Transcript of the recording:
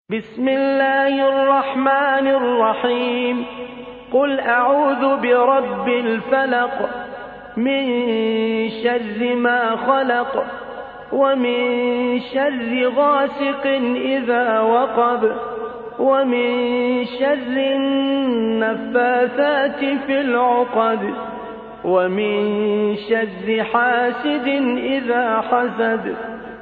بسم الله الرحمن الرحيم. قل أعوذ برب الفلق من شر ما خلق ومن شر غاسق إذا وقب ومن شر النفاثات في العقد ومن شر حاسد إذا حسد.